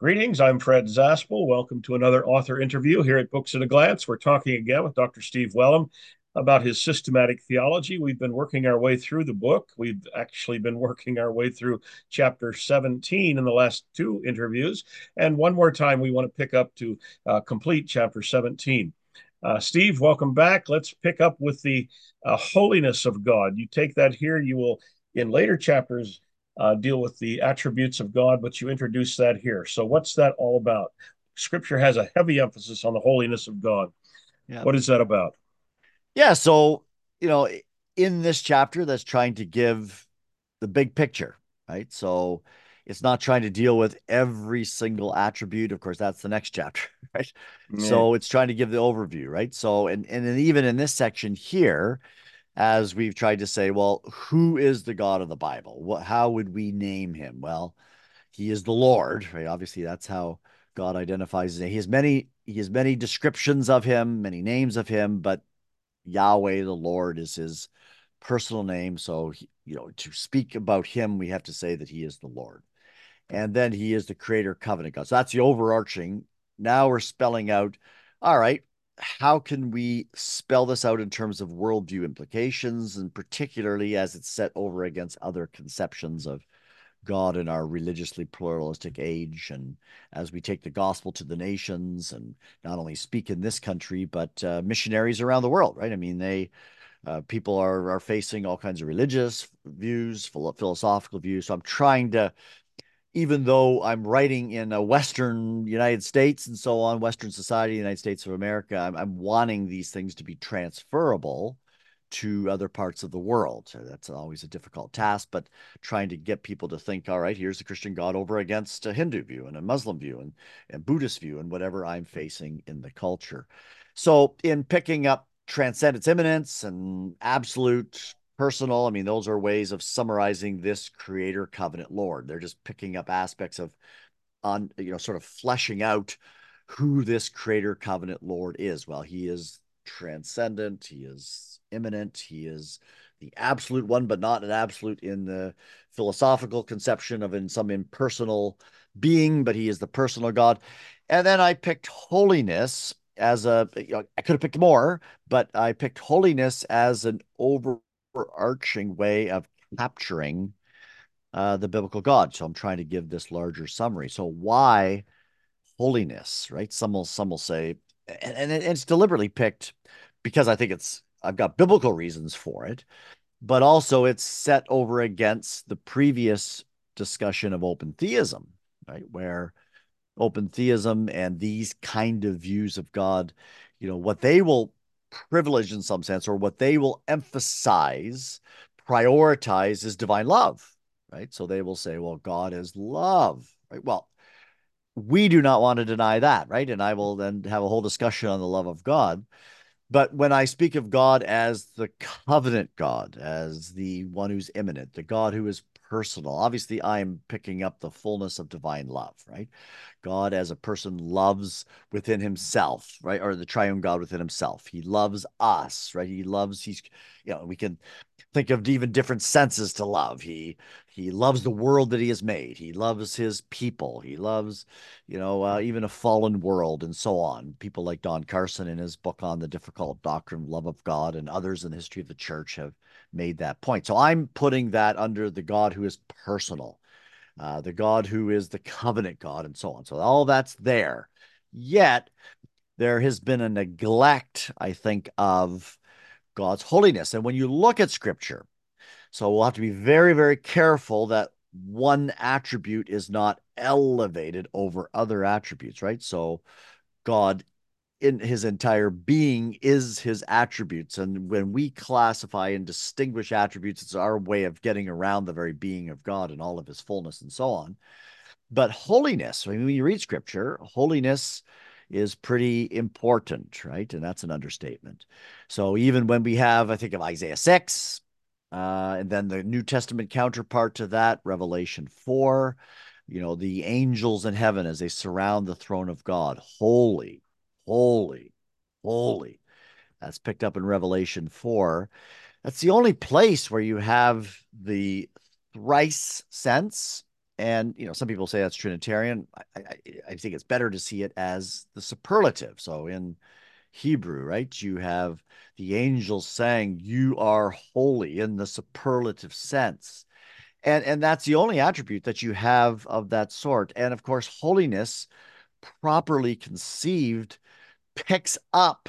Greetings, I'm Fred Zaspel. Welcome to another author interview here at Books at a Glance. We're talking again with Dr. Steve Wellum about his systematic theology. We've been working our way through the book. We've actually been working our way through chapter 17 in the last two interviews. And one more time, we want to pick up to complete chapter 17. Steve, welcome back. Let's pick up with the holiness of God. You take that here, you will, in later chapters, deal with the attributes of God, but you introduce that here. So, what's that all about? Scripture has a heavy emphasis on the holiness of God. Yeah. What is that about? Yeah. So, you know, in this chapter that's trying to give the big picture, right? So it's not trying to deal with every single attribute. Of course, that's the next chapter, right? Yeah. So it's trying to give the overview, right? So, and then even in this section here, as we've tried to say, well, who is the God of the Bible? How would we name him? Well, he is the Lord, right? Obviously, that's how God identifies him. He has many descriptions of him, many names of him, but Yahweh, the Lord, is his personal name. So, to speak about him, we have to say that he is the Lord. And then he is the creator covenant God. So that's the overarching. Now we're spelling out, all right, how can we spell this out in terms of worldview implications, and particularly as it's set over against other conceptions of God in our religiously pluralistic age, and as we take the gospel to the nations and not only speak in this country, but missionaries around the world, right? I mean, people are facing all kinds of religious views, philosophical views. So I'm trying to, even though I'm writing in a Western United States and so on, Western society, United States of America, I'm wanting these things to be transferable to other parts of the world. So that's always a difficult task, but trying to get people to think, all right, here's the Christian God over against a Hindu view and a Muslim view and Buddhist view and whatever I'm facing in the culture. So in picking up transcendence, immanence, and absolute personal, I mean, those are ways of summarizing this creator covenant Lord. They're just picking up aspects of sort of fleshing out who this creator covenant Lord is. Well, he is transcendent, he is immanent, he is the absolute one, but not an absolute in the philosophical conception of in some impersonal being, but he is the personal God. And then I picked holiness as I could have picked more, but I picked holiness as an overarching way of capturing the biblical God. So I'm trying to give this larger summary. So why holiness, right? Some will say, and it's deliberately picked because I think I've got biblical reasons for it, but also it's set over against the previous discussion of open theism, right? Where open theism and these kind of views of God, what they will privilege in some sense, or what they will emphasize, prioritize is divine love, right? So they will say, well, God is love, right? Well, we do not want to deny that, right? And I will then have a whole discussion on the love of God. But when I speak of God as the covenant God, as the one who's immanent, the God who is personal, obviously I'm picking up the fullness of divine love, right? God as a person loves within himself, right? Or the triune God within himself. He loves us, right? We can think of even different senses to love. He loves the world that he has made. He loves his people. He loves, even a fallen world and so on. People like Don Carson in his book on the difficult doctrine, love of God, and others in the history of the church have made that point. So I'm putting that under the God who is personal, the God who is the covenant God, and so on. So all that's there. Yet there has been a neglect, I think, of God's holiness. And when you look at scripture, so we'll have to be very, very careful that one attribute is not elevated over other attributes, right? So God in his entire being is his attributes. And when we classify and distinguish attributes, it's our way of getting around the very being of God and all of his fullness and so on. But holiness, I mean, when you read scripture, holiness is pretty important, right? And that's an understatement. So even when we have, I think of Isaiah 6, and then the New Testament counterpart to that, Revelation 4, the angels in heaven as they surround the throne of God, holy, holy, holy. That's picked up in Revelation 4. That's the only place where you have the thrice sense And some people say that's Trinitarian. I think it's better to see it as the superlative. So in Hebrew, right, you have the angels saying, "You are holy," in the superlative sense. And that's the only attribute that you have of that sort. And of course, holiness, properly conceived, picks up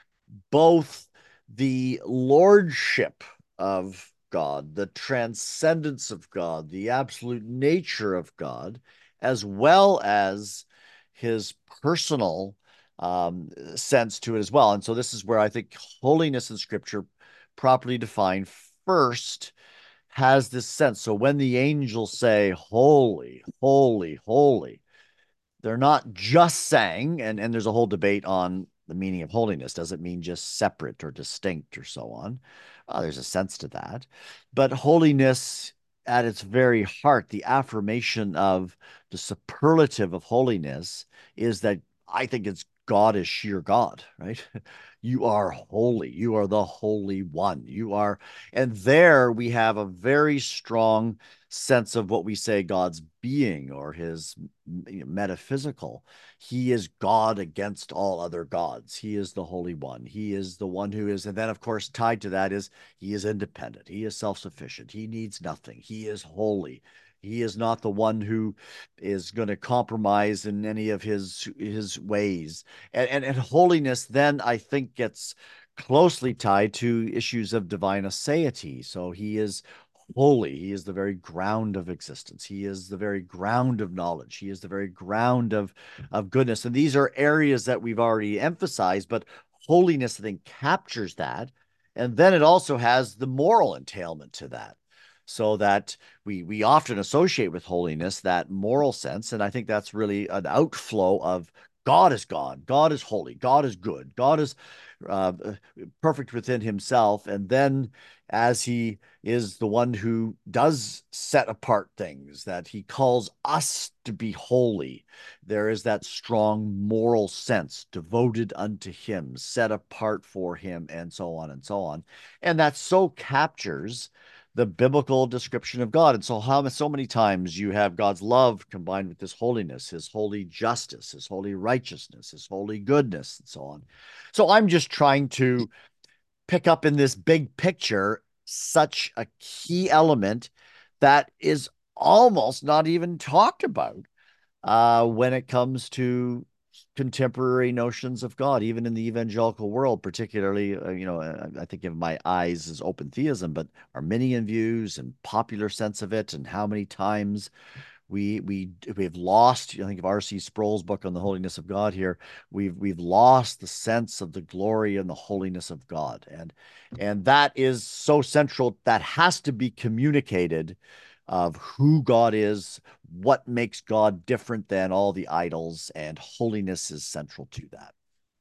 both the lordship of God, the transcendence of God, the absolute nature of God, as well as his personal sense to it as well. And so this is where I think holiness in Scripture, properly defined, first has this sense. So when the angels say, "Holy, holy, holy," they're not just saying, and there's a whole debate on the meaning of holiness. Does it mean just separate or distinct or so on? There's a sense to that. But holiness at its very heart, the affirmation of the superlative of holiness is that I think it's God is sheer God, right? You are holy. You are the Holy One. You are, and there we have a very strong sense of what we say God's being or his metaphysical. He is God against all other gods. He is the Holy One. He is the one who is, and then of course tied to that is he is independent. He is self-sufficient. He needs nothing. He is holy. He is not the one who is going to compromise in any of his ways. And holiness then I think gets closely tied to issues of divine aseity. So he is holy. He is the very ground of existence. He is the very ground of knowledge. He is the very ground of goodness. And these are areas that we've already emphasized, but holiness, I think, captures that. And then it also has the moral entailment to that. So that we often associate with holiness that moral sense. And I think that's really an outflow of God is God, God is holy, God is good, God is uh, perfect within himself. And then as he is the one who does set apart things, that he calls us to be holy. There is that strong moral sense, devoted unto him, set apart for him, and so on and so on. And that so captures the biblical description of God. And so, how so many times you have God's love combined with his holiness, his holy justice, his holy righteousness, his holy goodness, and so on. So, I'm just trying to pick up in this big picture such a key element that is almost not even talked about when it comes to contemporary notions of God, even in the evangelical world, particularly, I think of my eyes as open theism, but Arminian views and popular sense of it, and how many times we've lost. I think of R.C. Sproul's book on the holiness of God here. We've lost the sense of the glory and the holiness of God, and that is so central. That has to be communicated of who God is, what makes God different than all the idols, and holiness is central to that.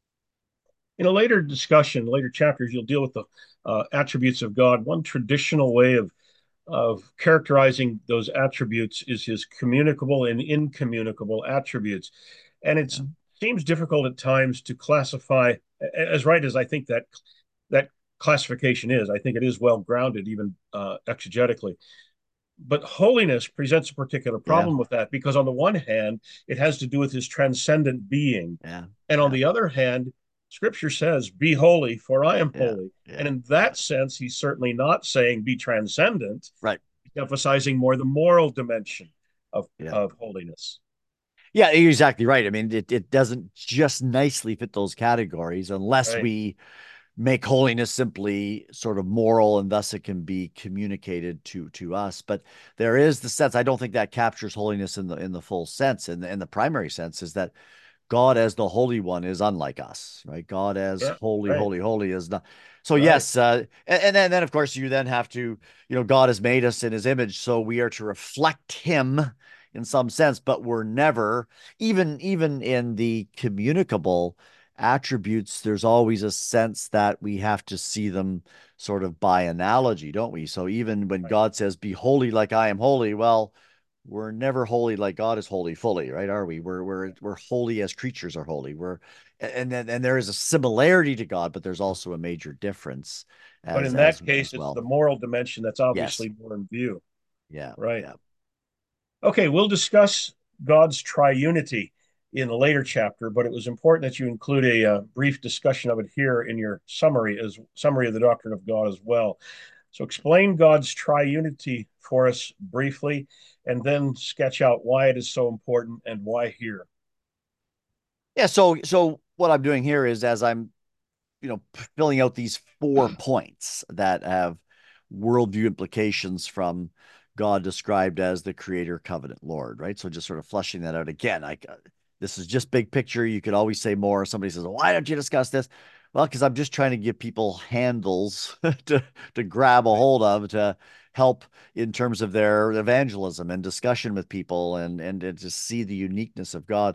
In a later discussion, later chapters, you'll deal with the attributes of God. One traditional way of characterizing those attributes is his communicable and incommunicable attributes. And it Yeah. seems difficult at times to classify, as right as I think that classification is. I think it is well grounded, even exegetically. But holiness presents a particular Yeah. problem with that because, on the one hand, it has to do with his transcendent being. Yeah. And on Yeah. the other hand, scripture says, "Be holy, for I am Yeah. holy." And Yeah. in that sense, he's certainly not saying be transcendent, Right. he's emphasizing more the moral dimension Yeah. of holiness. Yeah, you're exactly right. I mean, it doesn't just nicely fit those categories unless Right. we make holiness simply sort of moral and thus it can be communicated to us. But there is the sense, I don't think that captures holiness in the full sense. And the primary sense is that God as the Holy One is unlike us, right? God as Yeah. holy, Right. holy, holy is not. So Right. yes, then of course you then have to, God has made us in His image, so we are to reflect Him in some sense, but we're never, even in the communicable attributes, there's always a sense that we have to see them sort of by analogy, don't we? So even when Right. God says, "Be holy like I am holy," well, we're never holy like God is holy fully, right? Are we? We're holy as creatures are holy. And there is a similarity to God, but there's also a major difference But as in as that case, as it's well. the moral dimension that's Yes. obviously more in view. Yeah. Right. Yeah. Okay, we'll discuss God's triunity in a later chapter, but it was important that you include a brief discussion of it here in your summary of the doctrine of God as well. So explain God's triunity for us briefly, and then sketch out why it is so important and why here. Yeah, so what I'm doing here is as I'm, filling out these 4 points that have worldview implications from God described as the creator covenant Lord, right? So just sort of fleshing that out again. This is just big picture. You could always say more. Somebody says, why don't you discuss this? Well, because I'm just trying to give people handles to grab a Right. hold of to help in terms of their evangelism and discussion with people and to see the uniqueness of God.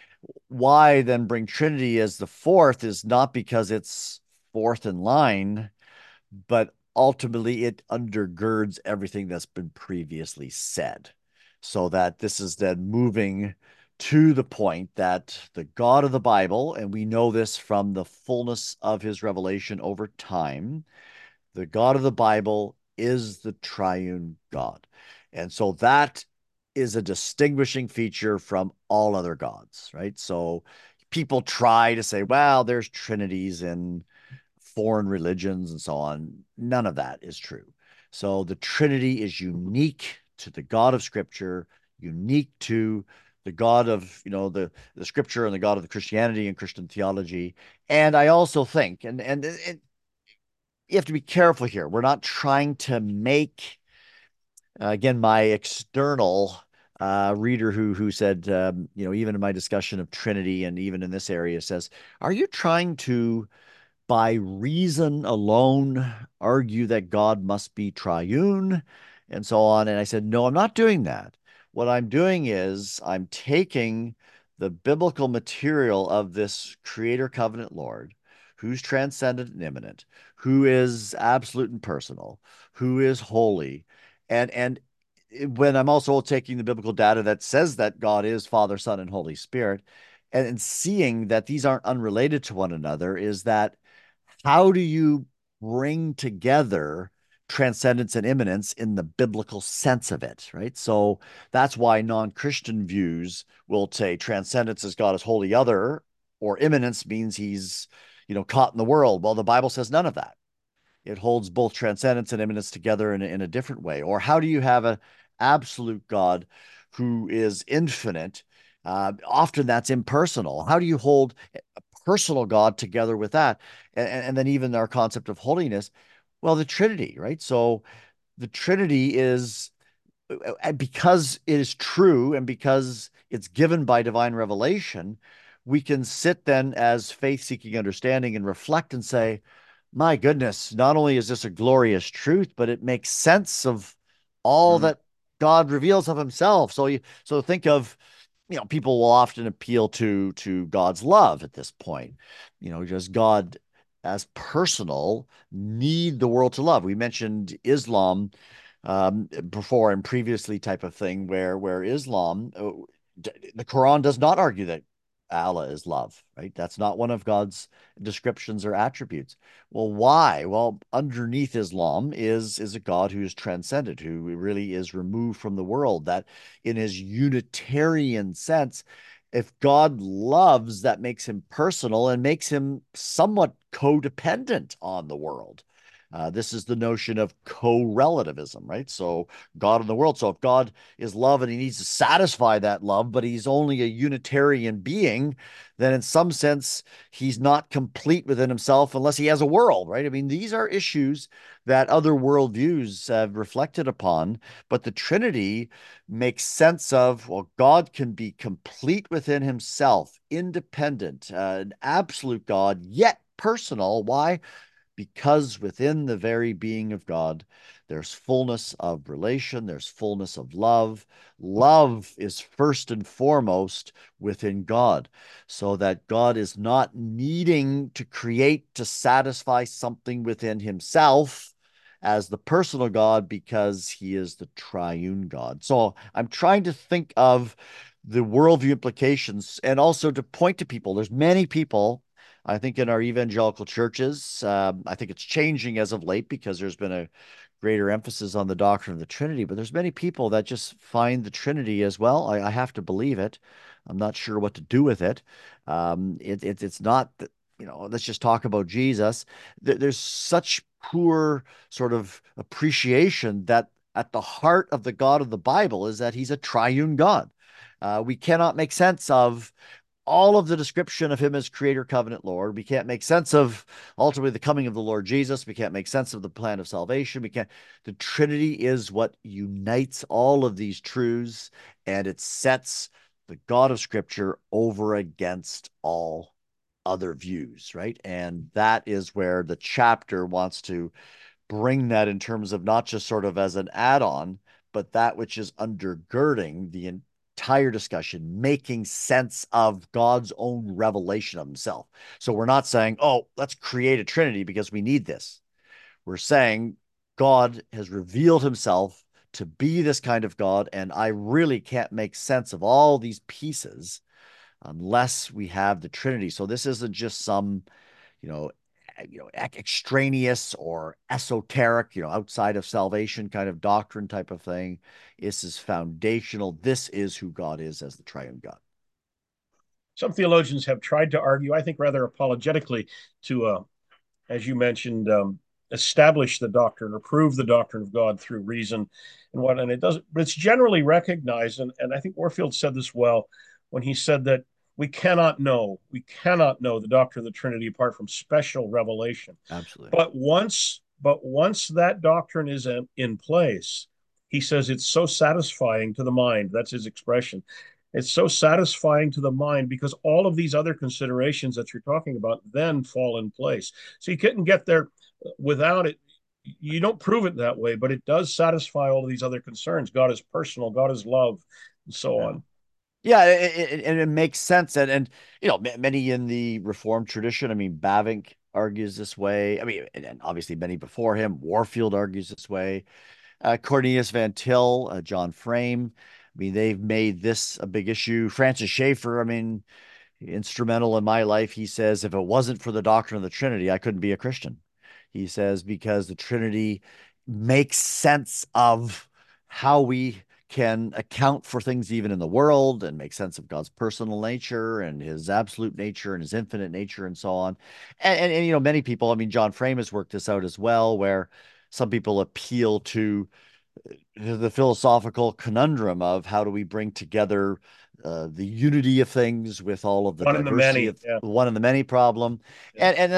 Why then bring Trinity as the fourth is not because it's fourth in line, but ultimately it undergirds everything that's been previously said. So that this is then moving to the point that the God of the Bible, and we know this from the fullness of his revelation over time, the God of the Bible is the triune God. And so that is a distinguishing feature from all other gods, right? So people try to say, well, there's trinities in foreign religions and so on. None of that is true. So the Trinity is unique to the God of Scripture, unique to the God of the Scripture and the God of the Christianity and Christian theology. And I also think, and you have to be careful here. We're not trying to make, again, my external reader who said, even in my discussion of Trinity and even in this area says, are you trying to, by reason alone, argue that God must be triune and so on? And I said, no, I'm not doing that. What I'm doing is I'm taking the biblical material of this creator covenant Lord, who's transcendent and immanent, who is absolute and personal, who is holy, and when I'm also taking the biblical data that says that God is Father, Son, and Holy Spirit, and seeing that these aren't unrelated to one another, is that how do you bring together transcendence and immanence in the biblical sense of it, right? So that's why non-Christian views will say transcendence is God is wholly other, or immanence means he's, caught in the world. Well, the Bible says none of that. It holds both transcendence and immanence together in a different way. Or how do you have an absolute God who is infinite? Often that's impersonal. How do you hold a personal God together with that? And then even our concept of holiness. Well, the Trinity, right? So the Trinity is because it is true and because it's given by divine revelation, we can sit then as faith seeking understanding and reflect and say, my goodness, not only is this a glorious truth, but it makes sense of all Mm. that God reveals of himself. So think of, people will often appeal to God's love at this point. Does God as personal need the world to love? We mentioned Islam before and previously type of thing where Islam, the Quran does not argue that Allah is love, right? That's not one of God's descriptions or attributes. Well, why? Well, underneath Islam is a God who is transcended, who really is removed from the world, that in his Unitarian sense, if God loves, that makes him personal and makes him somewhat codependent on the world. This is the notion of co-relativism, right? So God in the world. So if God is love and he needs to satisfy that love, but he's only a Unitarian being, then in some sense, he's not complete within himself unless he has a world, right? I mean, these are issues that other worldviews have reflected upon, but the Trinity makes sense of, well, God can be complete within himself, independent, an absolute God, yet personal. Why? Because within the very being of God, there's fullness of relation, there's fullness of love. Love is first and foremost within God, so that God is not needing to create to satisfy something within himself as the personal God because he is the triune God. So I'm trying to think of the worldview implications and also to point to people. There's many people I think in our evangelical churches, I think it's changing as of late because there's been a greater emphasis on the doctrine of the Trinity, but there's many people that just find the Trinity as well. I have to believe it. I'm not sure what to do with it. It's not that, let's just talk about Jesus. There's such poor sort of appreciation that at the heart of the God of the Bible is that he's a triune God. We cannot make sense of all of the description of him as creator, covenant, Lord. We can't make sense of ultimately the coming of the Lord Jesus. We can't make sense of the plan of salvation. We can't. The Trinity is what unites all of these truths, and it sets the God of Scripture over against all other views, right? And that is where the chapter wants to bring that in terms of not just sort of as an add-on, but that which is undergirding the entire discussion, making sense of God's own revelation of himself. So we're not saying, oh, let's create a Trinity because we need this. We're saying God has revealed himself to be this kind of God, and I really can't make sense of all these pieces unless we have the Trinity. So this isn't just some, you know, extraneous or esoteric, outside of salvation kind of doctrine type of thing. This is foundational. This is who God is as the triune God. Some theologians have tried to argue, I think rather apologetically, to, as you mentioned, establish the doctrine or prove the doctrine of God through reason and what, and it doesn't, but it's generally recognized. And I think Warfield said this well when he said that we cannot know the doctrine of the Trinity apart from special revelation. Absolutely. But once that doctrine is in place, he says it's so satisfying to the mind. That's his expression. It's so satisfying to the mind because all of these other considerations that you're talking about then fall in place. So you couldn't get there without it. You don't prove it that way, but it does satisfy all of these other concerns. God is personal, God is love, and so Yeah. on. Yeah, and it makes sense. And many in the Reformed tradition, I mean, Bavinck argues this way. I mean, and obviously many before him, Warfield argues this way. Cornelius Van Til, John Frame. I mean, they've made this a big issue. Francis Schaeffer, I mean, instrumental in my life. He says, if it wasn't for the doctrine of the Trinity, I couldn't be a Christian. He says, because the Trinity makes sense of how we can account for things even in the world and make sense of God's personal nature and his absolute nature and his infinite nature and so on. And many people, I mean, John Frame has worked this out as well, where some people appeal to the philosophical conundrum of how do we bring together the unity of things with all of the One in the diversity many. of Yeah. the one and the many problem, Yeah. and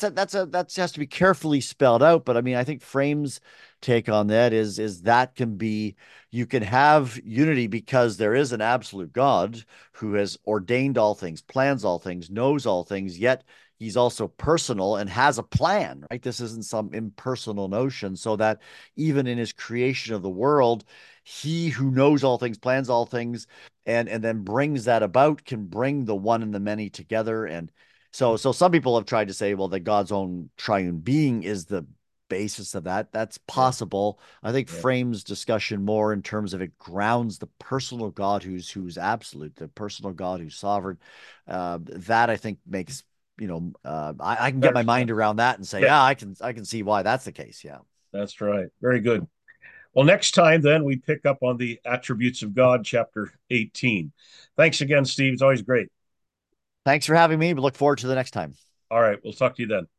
that has to be carefully spelled out. But I mean, I think Frame's take on that is that can be, you can have unity because there is an absolute God who has ordained all things, plans all things, knows all things, yet he's also personal and has a plan, right? This isn't some impersonal notion, so that even in his creation of the world, he who knows all things, plans all things, and then brings that about, can bring the one and the many together. And so some people have tried to say, well, that God's own triune being is the basis of that. That's Yeah. possible. I think Yeah. frames discussion more in terms of it grounds the personal God who's absolute, the personal God who's sovereign. That I think makes, I can get Better my mind sense. around that and say, Yeah, yeah, I can see why that's the case. Yeah. that's right. Very good. Well, next time then we pick up on the attributes of God, chapter 18. Thanks again, Steve. It's always great. Thanks for having me. We look forward to the next time. All right, we'll talk to you then.